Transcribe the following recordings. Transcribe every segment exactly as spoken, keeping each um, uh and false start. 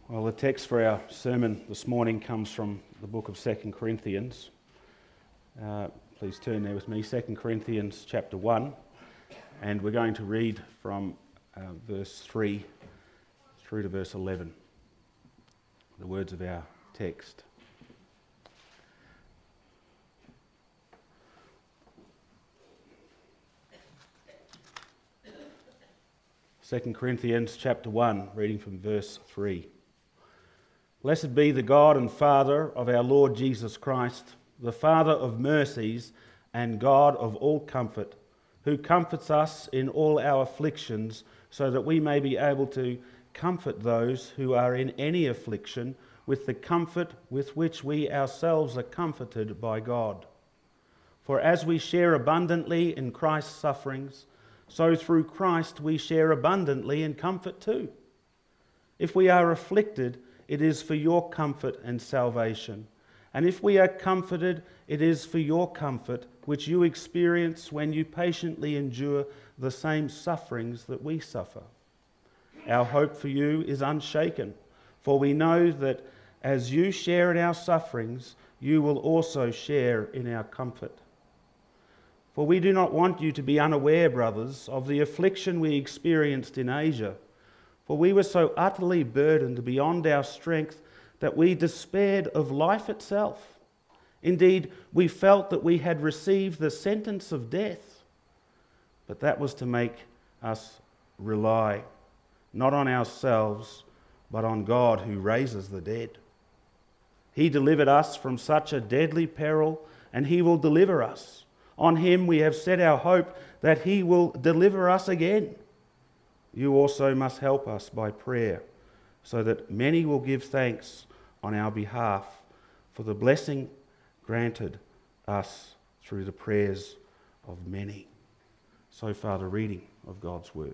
Well, the text for our sermon this morning comes from the book of Second Corinthians. Uh, please turn there with me, Second Corinthians chapter one, and we're going to read from uh, verse three through to verse eleven, the words of our text. Second Corinthians chapter one, reading from verse three. Blessed be the God and Father of our Lord Jesus Christ, the Father of mercies and God of all comfort, who comforts us in all our afflictions, so that we may be able to comfort those who are in any affliction with the comfort with which we ourselves are comforted by God. For as we share abundantly in Christ's sufferings, so through Christ we share abundantly in comfort too. If we are afflicted, it is for your comfort and salvation. And if we are comforted, it is for your comfort, which you experience when you patiently endure the same sufferings that we suffer. Our hope for you is unshaken, for we know that as you share in our sufferings, you will also share in our comfort. For we do not want you to be unaware, brothers, of the affliction we experienced in Asia. For we were so utterly burdened beyond our strength that we despaired of life itself. Indeed, we felt that we had received the sentence of death. But that was to make us rely not on ourselves, but on God who raises the dead. He delivered us from such a deadly peril, and he will deliver us. On him we have set our hope that he will deliver us again. You also must help us by prayer, so that many will give thanks on our behalf for the blessing granted us through the prayers of many. So far, the reading of God's word.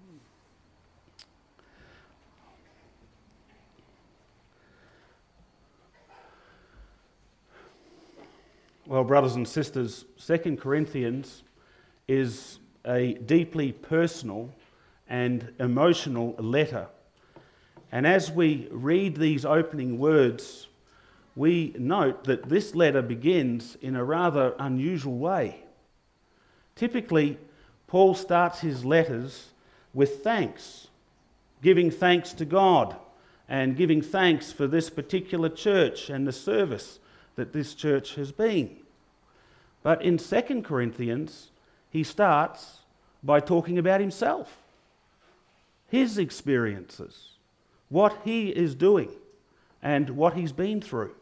Well, brothers and sisters, Second Corinthians is a deeply personal and emotional letter. And as we read these opening words, we note that this letter begins in a rather unusual way. Typically, Paul starts his letters with thanks, giving thanks to God and giving thanks for this particular church and the service that this church has been. But in Second Corinthians, he starts by talking about himself, his experiences, what he is doing, and what he's been through.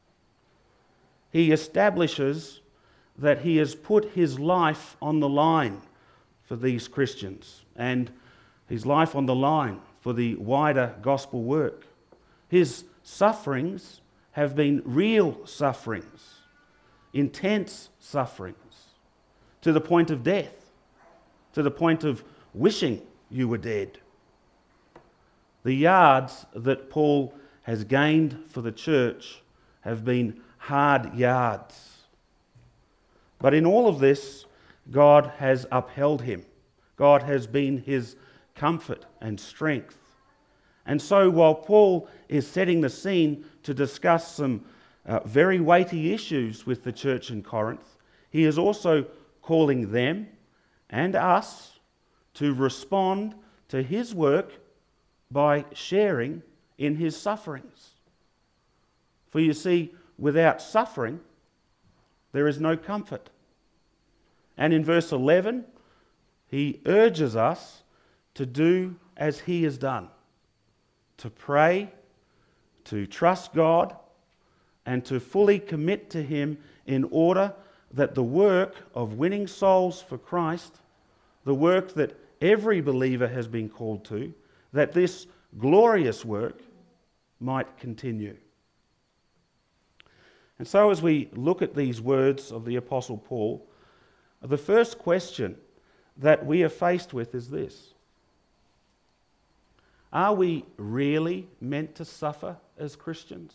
He establishes that he has put his life on the line for these Christians, and his life on the line for the wider gospel work. His sufferings have been real sufferings, intense sufferings, to the point of death, to the point of wishing you were dead. The yards that Paul has gained for the church have been hard yards. But in all of this, God has upheld him. God has been his comfort and strength. And so while Paul is setting the scene to discuss some uh, very weighty issues with the church in Corinth, he is also calling them and us to respond to his work by sharing in his sufferings. For you see, without suffering, there is no comfort. And in verse eleven, he urges us to do as he has done, to pray, to trust God, and to fully commit to him in order that the work of winning souls for Christ, the work that every believer has been called to, that this glorious work might continue. And so as we look at these words of the Apostle Paul, the first question that we are faced with is this: are we really meant to suffer as Christians?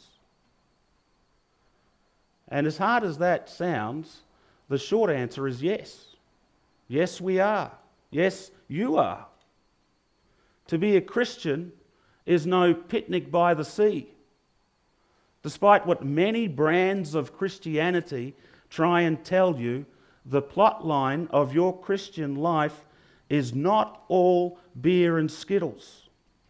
And as hard as that sounds, the short answer is yes. Yes, we are. Yes, you are. To be a Christian is no picnic by the sea. Despite what many brands of Christianity try and tell you, the plot line of your Christian life is not all beer and Skittles.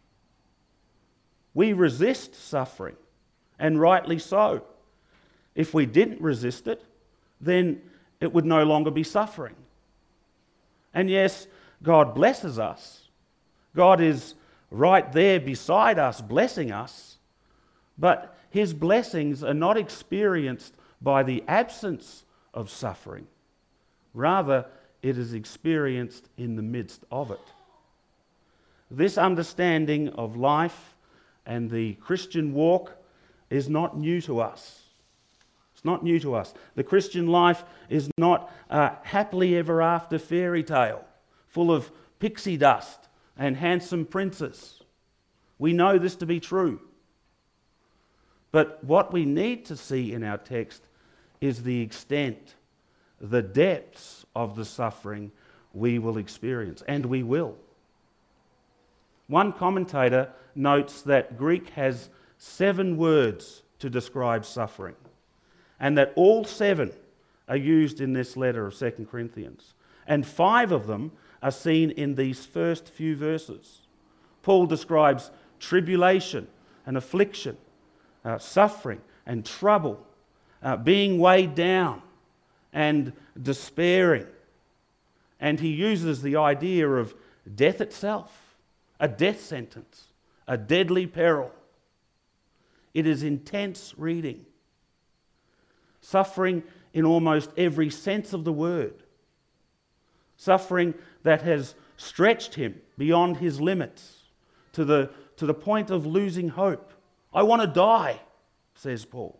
We resist suffering, and rightly so. If we didn't resist it, then it would no longer be suffering. And yes, God blesses us. God is right there beside us, blessing us. But His blessings are not experienced by the absence of suffering. Rather, it is experienced in the midst of it. This understanding of life and the Christian walk is not new to us. It's not new to us. The Christian life is not a happily ever after fairy tale full of pixie dust and handsome princes. We know this to be true. But what we need to see in our text is the extent, the depths of the suffering we will experience, and we will. One commentator notes that Greek has seven words to describe suffering, and that all seven are used in this letter of Second Corinthians, and five of them are seen in these first few verses. Paul describes tribulation and affliction, uh, suffering and trouble, uh, being weighed down and despairing. And he uses the idea of death itself, a death sentence, a deadly peril. It is intense reading. Suffering in almost every sense of the word. Suffering that has stretched him beyond his limits to the, to the point of losing hope. I want to die, says Paul.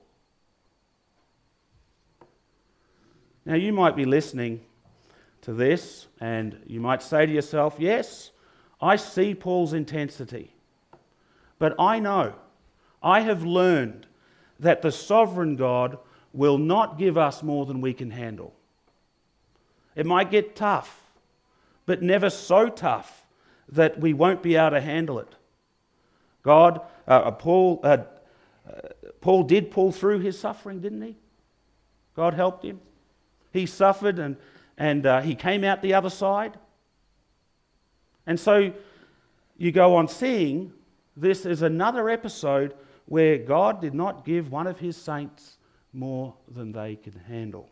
Now you might be listening to this and you might say to yourself, yes, I see Paul's intensity, but I know, I have learned that the sovereign God will not give us more than we can handle. It might get tough, but never so tough that we won't be able to handle it. God, uh, Paul, uh, uh, Paul did pull through his suffering, didn't he? God helped him. He suffered and, and uh, he came out the other side. And so you go on seeing this as another episode where God did not give one of his saints more than they could handle.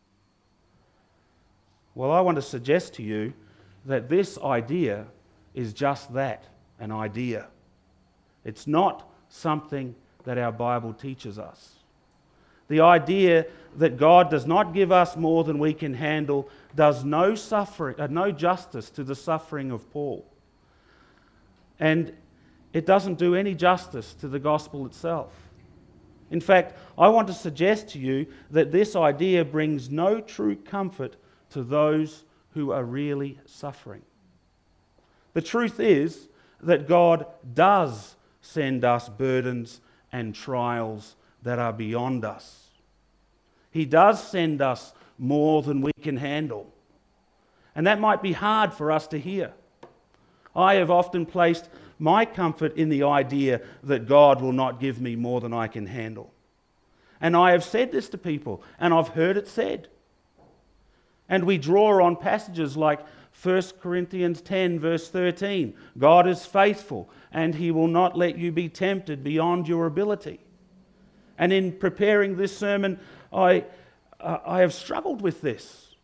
Well, I want to suggest to you that this idea is just that, an idea. It's not something that our Bible teaches us. The idea that God does not give us more than we can handle does no suffering, uh, no justice to the suffering of Paul. And it doesn't do any justice to the gospel itself. In fact, I want to suggest to you that this idea brings no true comfort to those who are really suffering. The truth is that God does send us burdens and trials that are beyond us. He does send us more than we can handle. And that might be hard for us to hear. I have often placed my comfort in the idea that God will not give me more than I can handle. And I have said this to people, and I've heard it said. And we draw on passages like First Corinthians ten verse thirteen. God is faithful, and He will not let you be tempted beyond your ability. And in preparing this sermon, I, uh, I have struggled with this.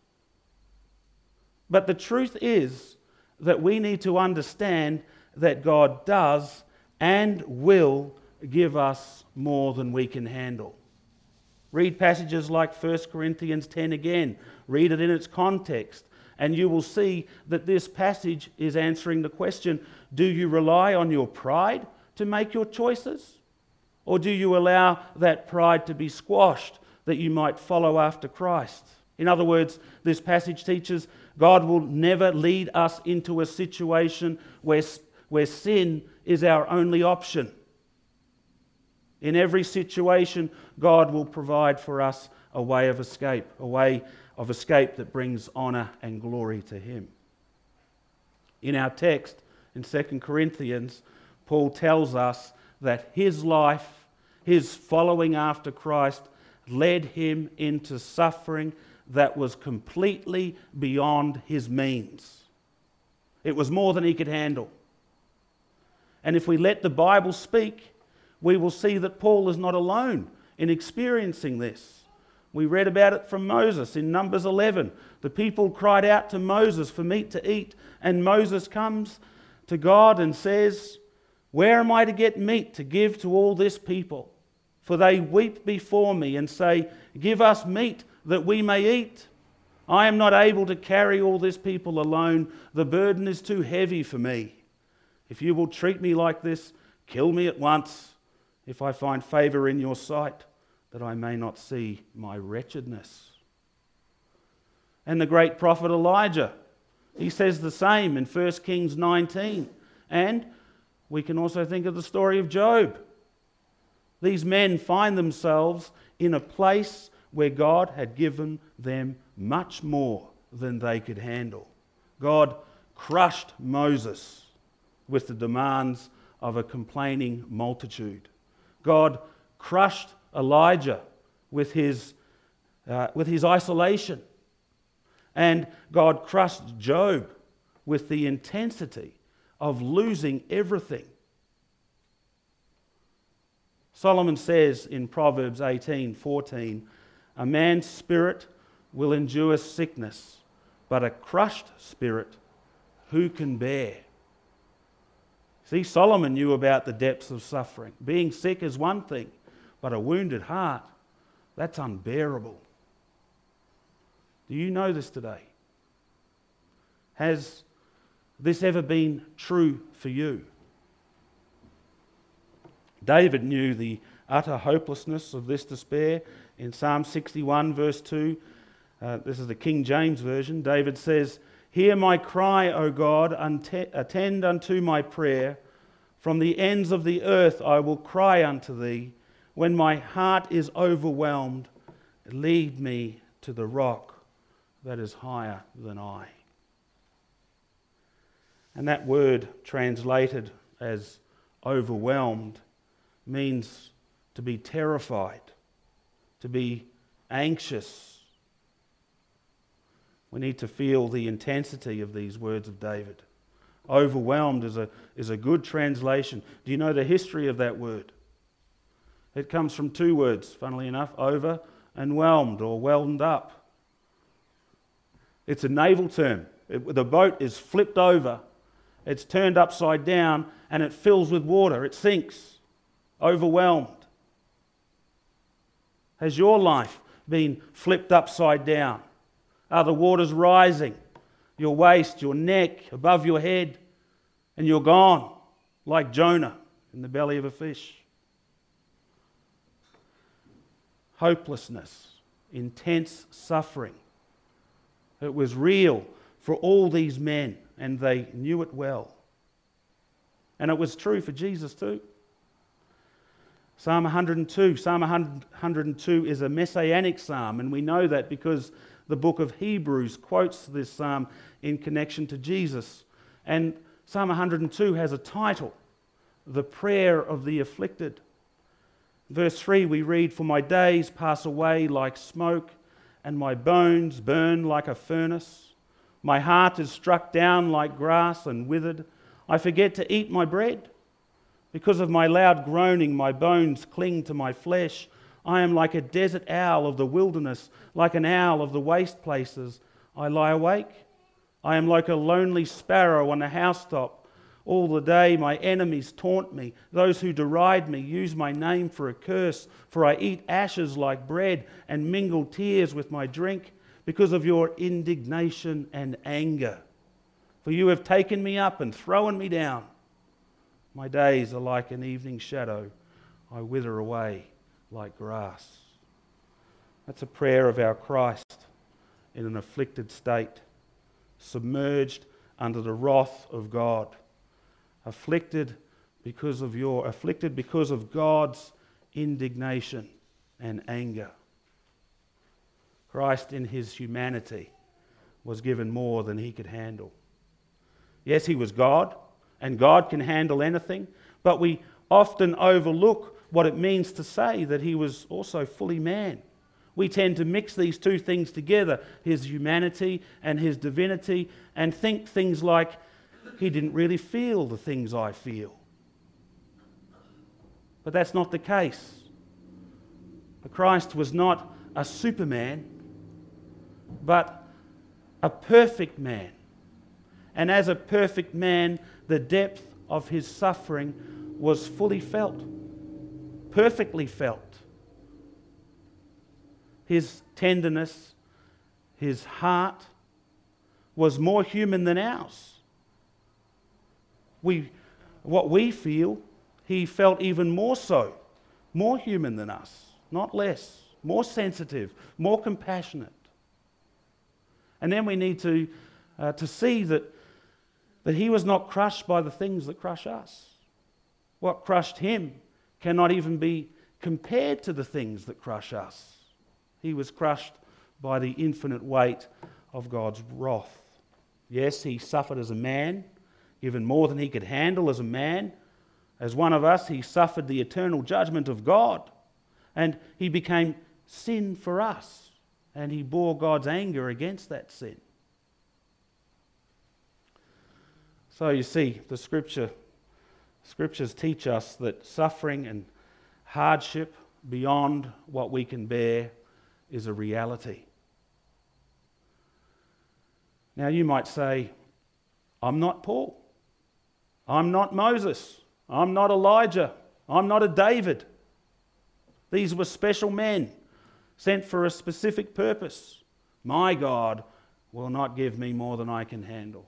But the truth is that we need to understand that God does and will give us more than we can handle. Read passages like First Corinthians ten again. Read it in its context, and you will see that this passage is answering the question, do you rely on your pride to make your choices? Or do you allow that pride to be squashed that you might follow after Christ? In other words, this passage teaches God will never lead us into a situation where, where sin is our only option. In every situation, God will provide for us a way of escape, a way of escape that brings honour and glory to Him. In our text, in Second Corinthians, Paul tells us that his life, his following after Christ, led him into suffering that was completely beyond his means. It was more than he could handle. And if we let the Bible speak, we will see that Paul is not alone in experiencing this. We read about it from Moses in Numbers eleven. The people cried out to Moses for meat to eat, and Moses comes to God and says, "Where am I to get meat to give to all this people? For they weep before me and say, 'Give us meat that we may eat.' I am not able to carry all this people alone. The burden is too heavy for me. If you will treat me like this, kill me at once, if I find favour in your sight, that I may not see my wretchedness." And the great prophet Elijah, he says the same in First Kings nineteen. And we can also think of the story of Job. These men find themselves in a place where God had given them much more than they could handle. God crushed Moses with the demands of a complaining multitude. God crushed Elijah with his, uh, with his isolation. And God crushed Job with the intensity of losing everything. Solomon says in Proverbs eighteen fourteen, "A man's spirit will endure sickness, but a crushed spirit who can bear?" See, Solomon knew about the depths of suffering. Being sick is one thing, but a wounded heart, that's unbearable. Do you know this today? Has this ever been true for you? David knew the utter hopelessness of this despair. In Psalm sixty-one verse two, uh, this is the King James Version, David says, "Hear my cry, O God, attend unto my prayer. From the ends of the earth I will cry unto thee. When my heart is overwhelmed, lead me to the rock that is higher than I." And that word translated as overwhelmed means to be terrified, to be anxious. We need to feel the intensity of these words of David. Overwhelmed is a, is a good translation. Do you know the history of that word? It comes from two words, funnily enough, over and whelmed, or whelmed up. It's a naval term. It, the boat is flipped over, it's turned upside down, and it fills with water. It sinks. Overwhelmed. Has your life been flipped upside down? Are the waters rising? Your waist, your neck, above your head, and you're gone, like Jonah in the belly of a fish. Hopelessness, intense suffering. It was real for all these men, and they knew it well. And it was true for Jesus too. Psalm one hundred two. Psalm one hundred two is a messianic psalm, and we know that because the book of Hebrews quotes this psalm in connection to Jesus. And Psalm one hundred two has a title, "The Prayer of the Afflicted." Verse three we read, "For my days pass away like smoke, and my bones burn like a furnace. My heart is struck down like grass and withered. I forget to eat my bread. Because of my loud groaning, my bones cling to my flesh. I am like a desert owl of the wilderness, like an owl of the waste places. I lie awake. I am like a lonely sparrow on a housetop. All the day my enemies taunt me. Those who deride me use my name for a curse. For I eat ashes like bread and mingle tears with my drink because of your indignation and anger. For you have taken me up and thrown me down. My days are like an evening shadow. I wither away like grass." That's a prayer of our Christ in an afflicted state, submerged under the wrath of God, afflicted because of your afflicted because of God's indignation and anger. Christ in his humanity was given more than he could handle. Yes, he was God, and God can handle anything, But we often overlook what it means to say that he was also fully man. We tend to mix these two things together, his humanity and his divinity, and think things like, he didn't really feel the things I feel. But that's not the case. Christ was not a superman, but a perfect man. And as a perfect man, the depth of his suffering was fully felt, perfectly felt. His tenderness, his heart was more human than ours. We, what we feel, he felt even more so, more human than us, not less, more sensitive, more compassionate. And then we need to, uh, to see that, that he was not crushed by the things that crush us. What crushed him cannot even be compared to the things that crush us. He was crushed by the infinite weight of God's wrath. Yes, he suffered as a man, given more than he could handle as a man. As one of us, he suffered the eternal judgment of God, and he became sin for us, and he bore God's anger against that sin. So you see, the scripture, scriptures teach us that suffering and hardship beyond what we can bear is a reality. Now you might say, I'm not Paul. I'm not Moses. I'm not Elijah. I'm not a David. These were special men sent for a specific purpose. My God will not give me more than I can handle.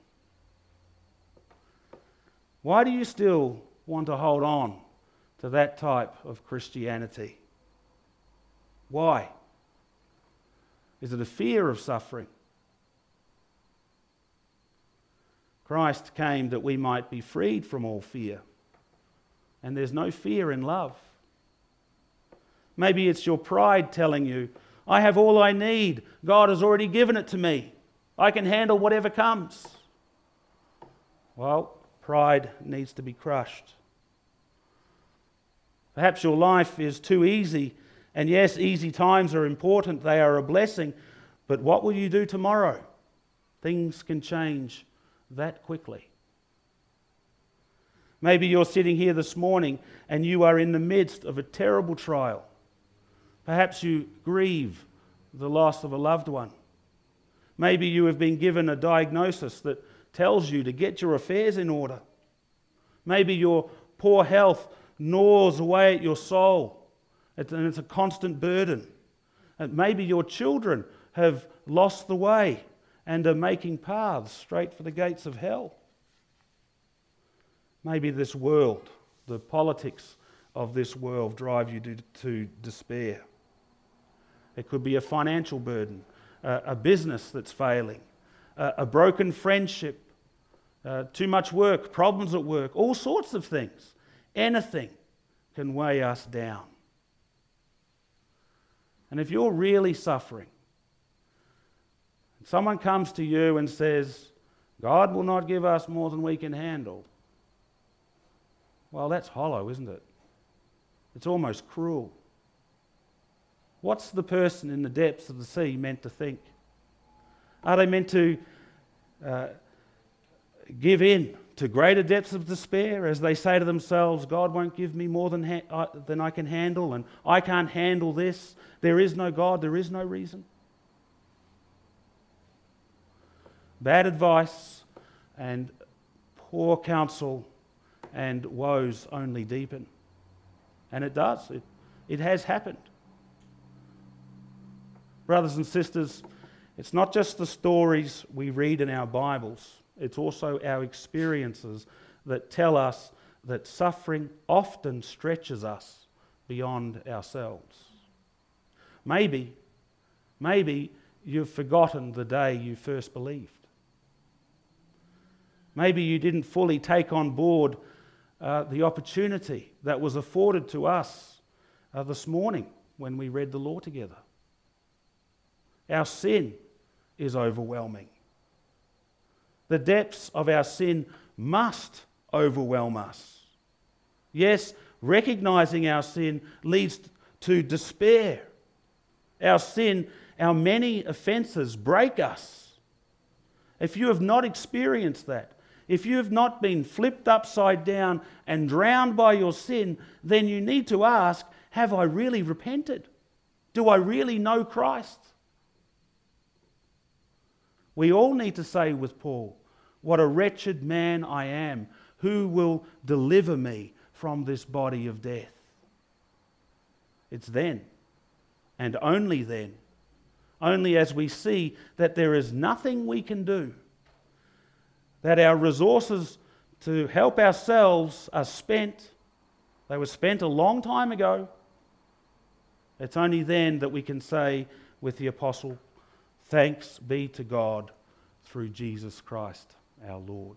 Why do you still want to hold on to that type of Christianity? Why? Is it a fear of suffering? Christ came that we might be freed from all fear. And there's no fear in love. Maybe it's your pride telling you, I have all I need. God has already given it to me. I can handle whatever comes. Well, pride needs to be crushed. Perhaps your life is too easy. And yes, easy times are important. They are a blessing. But what will you do tomorrow? Things can change that quickly. Maybe you're sitting here this morning and you are in the midst of a terrible trial. Perhaps you grieve the loss of a loved one. Maybe you have been given a diagnosis that tells you to get your affairs in order. Maybe your poor health gnaws away at your soul, and it's a constant burden. And maybe your children have lost the way and are making paths straight for the gates of hell. Maybe this world, the politics of this world drive you to, to despair. It could be a financial burden, uh, a business that's failing, uh, a broken friendship, uh, too much work, problems at work, all sorts of things. Anything can weigh us down. And if you're really suffering, someone comes to you and says, God will not give us more than we can handle. Well, that's hollow, isn't it? It's almost cruel. What's the person in the depths of the sea meant to think? Are they meant to uh, give in to greater depths of despair as they say to themselves, God won't give me more than, ha- uh, than I can handle, and I can't handle this. There is no God, there is no reason. Bad advice and poor counsel and woes only deepen. And it does. It, it has happened. Brothers and sisters, it's not just the stories we read in our Bibles, it's also our experiences that tell us that suffering often stretches us beyond ourselves. Maybe, maybe you've forgotten the day you first believed. Maybe you didn't fully take on board uh, the opportunity that was afforded to us uh, this morning when we read the law together. Our sin is overwhelming. The depths of our sin must overwhelm us. Yes, recognizing our sin leads to despair. Our sin, our many offences break us. If you have not experienced that, if you have not been flipped upside down and drowned by your sin, then you need to ask, have I really repented? Do I really know Christ? We all need to say with Paul, what a wretched man I am. Who will deliver me from this body of death? It's then, and only then, only as we see that there is nothing we can do, that our resources to help ourselves are spent. They were spent a long time ago. It's only then that we can say with the apostle, thanks be to God through Jesus Christ our Lord.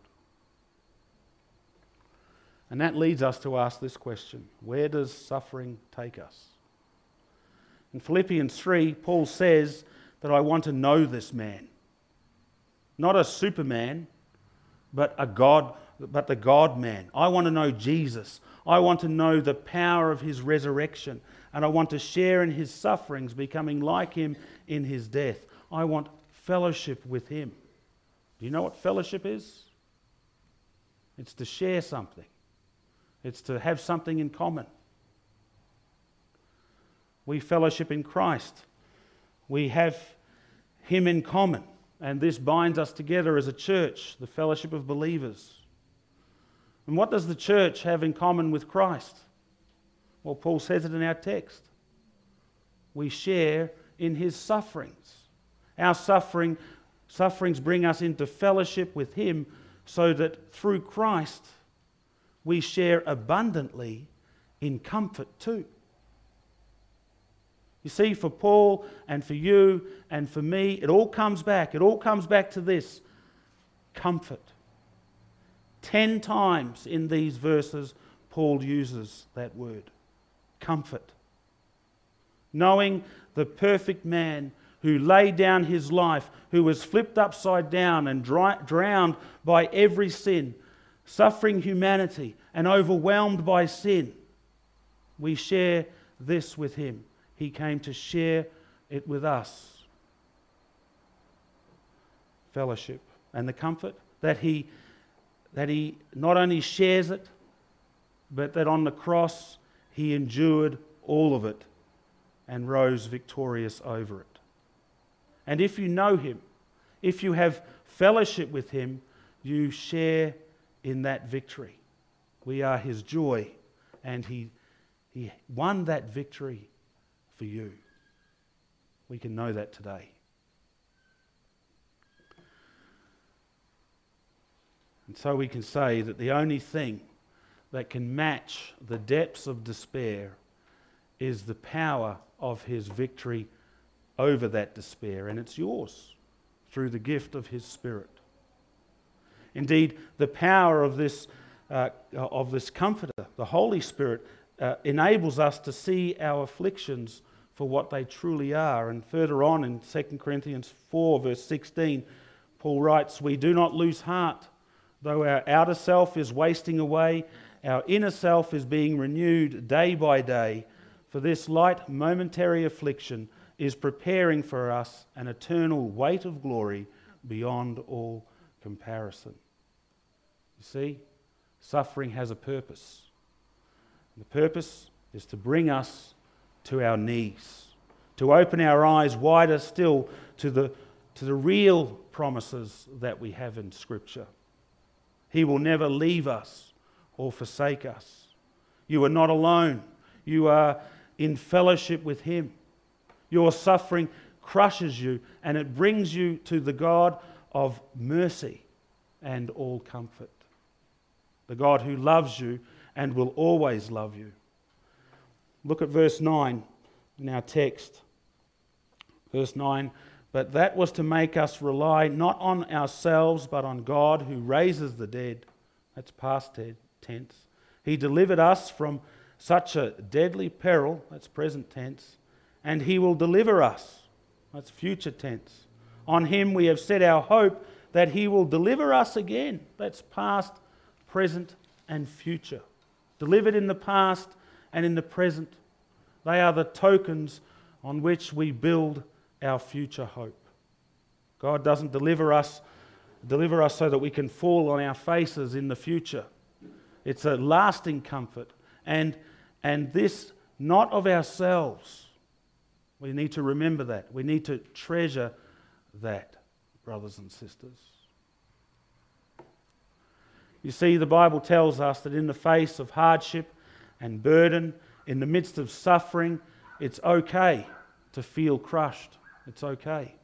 And that leads us to ask this question: where does suffering take us? In Philippians three, Paul says that I want to know this man. Not a superman, but a God, but the God-man. I want to know Jesus. I want to know the power of his resurrection, and I want to share in his sufferings, becoming like him in his death. I want fellowship with him. Do you know what fellowship is? It's to share something. It's to have something in common. We fellowship in Christ. We have him in common. And this binds us together as a church, the fellowship of believers. And what does the church have in common with Christ? Well, Paul says it in our text. We share in his sufferings. Our suffering, sufferings bring us into fellowship with him, so that through Christ we share abundantly in comfort too. You see, for Paul and for you and for me, it all comes back. It all comes back to this: comfort. Ten times in these verses, Paul uses that word, comfort. Knowing the perfect man who laid down his life, who was flipped upside down and dry, drowned by every sin, suffering humanity and overwhelmed by sin, we share this with him. He came to share it with us. Fellowship. And the comfort that he, that he not only shares it, but that on the cross he endured all of it and rose victorious over it. And if you know him, if you have fellowship with him, you share in that victory. We are his joy, and he, he won that victory for you. We can know that today. And so we can say that the only thing that can match the depths of despair is the power of his victory over that despair, and it's yours through the gift of his Spirit. Indeed, the power of this uh, of this Comforter, the Holy Spirit, uh, enables us to see our afflictions for what they truly are. And further on in Second Corinthians four, verse sixteen, Paul writes, "We do not lose heart, though our outer self is wasting away, our inner self is being renewed day by day. For this light momentary affliction is preparing for us an eternal weight of glory beyond all comparison." You see, suffering has a purpose. The purpose is to bring us to our knees, to open our eyes wider still to the, to the real promises that we have in Scripture. He will never leave us or forsake us. You are not alone. You are in fellowship with him. Your suffering crushes you, and it brings you to the God of mercy and all comfort. The God who loves you and will always love you. Look at verse nine in our text. Verse nine, "But that was to make us rely not on ourselves, but on God who raises the dead." That's past tense. "He delivered us from such a deadly peril," that's present tense, "and he will deliver us," that's future tense. "On him we have set our hope that he will deliver us again," that's past, present and future. delivered in the past and in the present. They are the tokens on which we build our future hope. God doesn't deliver us, deliver us so that we can fall on our faces in the future. It's a lasting comfort, and, and this not of ourselves. We need to remember that. We need to treasure that, brothers and sisters. You see, the Bible tells us that in the face of hardship and burden, in the midst of suffering, it's okay to feel crushed. It's okay.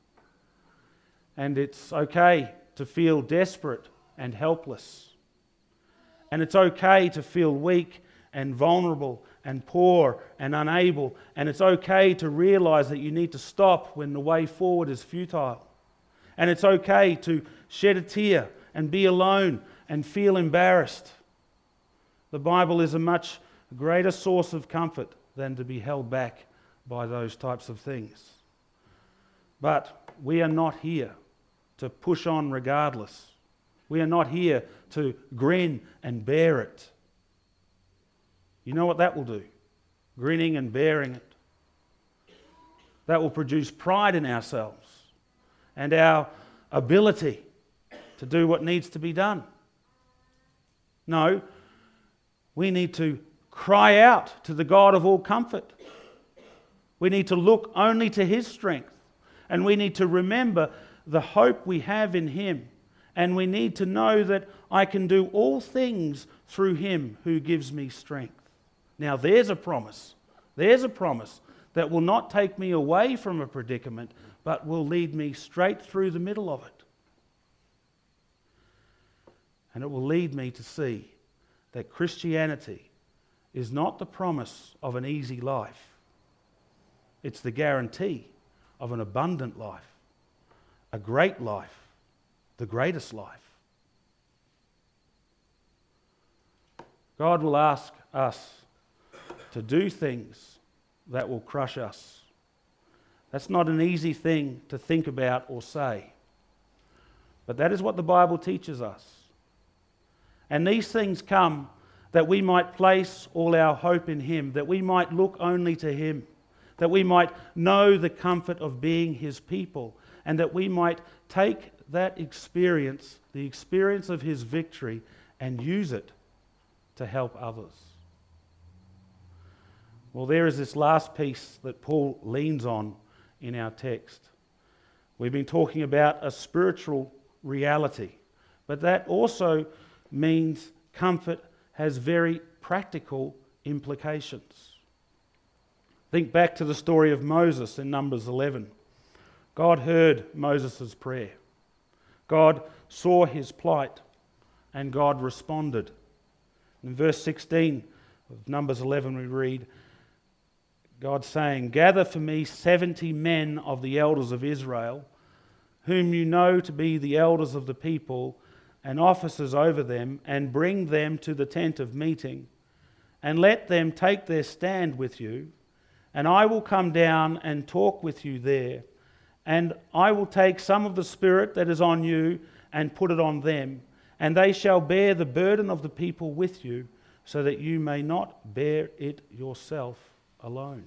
And it's okay to feel desperate and helpless. And it's okay to feel weak and vulnerable and poor and unable. And it's okay to realize that you need to stop when the way forward is futile. And it's okay to shed a tear and be alone and feel embarrassed. The Bible is a much greater source of comfort than to be held back by those types of things. But we are not here to push on regardless. We are not here to grin and bear it. You know what that will do? Grinning and bearing it. That will produce pride in ourselves and our ability to do what needs to be done. No, we need to cry out to the God of all comfort. We need to look only to His strength. And we need to remember the hope we have in Him. And we need to know that I can do all things through Him who gives me strength. Now there's a promise. There's a promise that will not take me away from a predicament, but will lead me straight through the middle of it. And it will lead me to see that Christianity is not the promise of an easy life. It's the guarantee of an abundant life, a great life, the greatest life. God will ask us to do things that will crush us. That's not an easy thing to think about or say. But that is what the Bible teaches us. And these things come that we might place all our hope in Him, that we might look only to Him, that we might know the comfort of being His people, and that we might take that experience, the experience of His victory, and use it to help others. Well, there is this last piece that Paul leans on in our text. We've been talking about a spiritual reality, but that also means comfort has very practical implications. Think back to the story of Moses in Numbers eleven. God heard Moses' prayer. God saw his plight, and God responded. In verse sixteen of Numbers eleven we read, God saying, "Gather for me seventy men of the elders of Israel, whom you know to be the elders of the people, and officers over them, and bring them to the tent of meeting, and let them take their stand with you, and I will come down and talk with you there, and I will take some of the Spirit that is on you and put it on them, and they shall bear the burden of the people with you, so that you may not bear it yourself alone."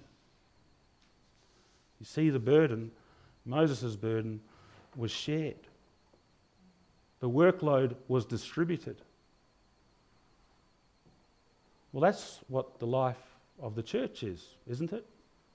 You see, the burden, Moses' burden, was shared. The workload was distributed. Well, that's what the life of the church is, isn't it?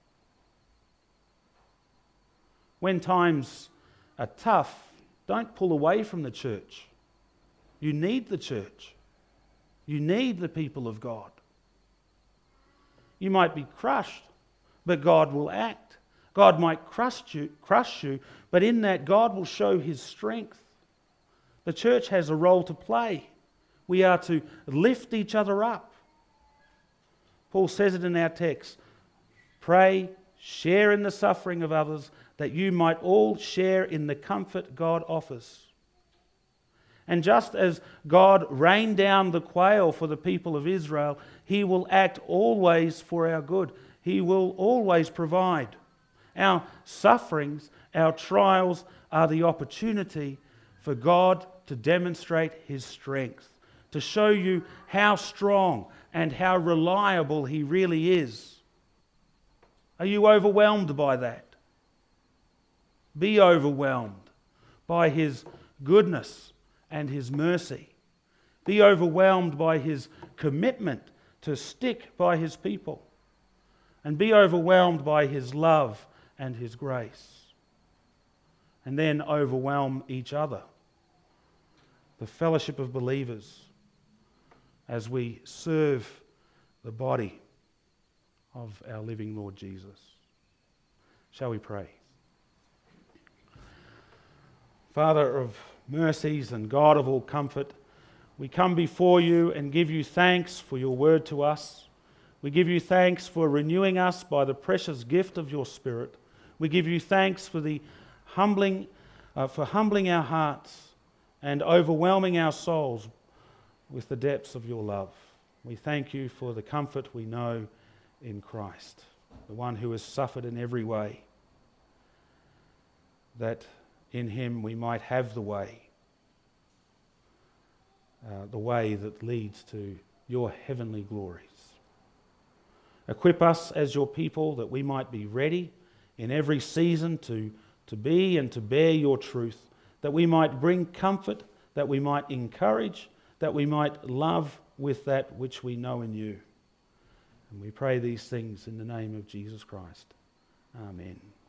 When times are tough, don't pull away from the church. You need the church. You need the people of God. You might be crushed, but God will act. God might crush you, crush you, but in that God will show His strength. The church has a role to play. We are to lift each other up. Paul says it in our text. Pray, share in the suffering of others, that you might all share in the comfort God offers. And just as God rained down the quail for the people of Israel, He will act always for our good. He will always provide. Our sufferings, our trials are the opportunity for God to demonstrate His strength, to show you how strong and how reliable He really is. Are you overwhelmed by that? Be overwhelmed by His goodness and His mercy. Be overwhelmed by His commitment to stick by His people. And be overwhelmed by His love and His grace. And then overwhelm each other, the fellowship of believers, as we serve the body of our living Lord Jesus. Shall we pray? Father of mercies and God of all comfort, we come before you and give you thanks for your word to us. We give you thanks for renewing us by the precious gift of your Spirit. We give you thanks for the humbling, uh, for humbling our hearts and overwhelming our souls with the depths of your love. We thank you for the comfort we know in Christ, the one who has suffered in every way, that in him we might have the way, uh, the way that leads to your heavenly glories. Equip us as your people that we might be ready in every season to, to be and to bear your truth, that we might bring comfort, that we might encourage, that we might love with that which we know in you. And we pray these things in the name of Jesus Christ. Amen.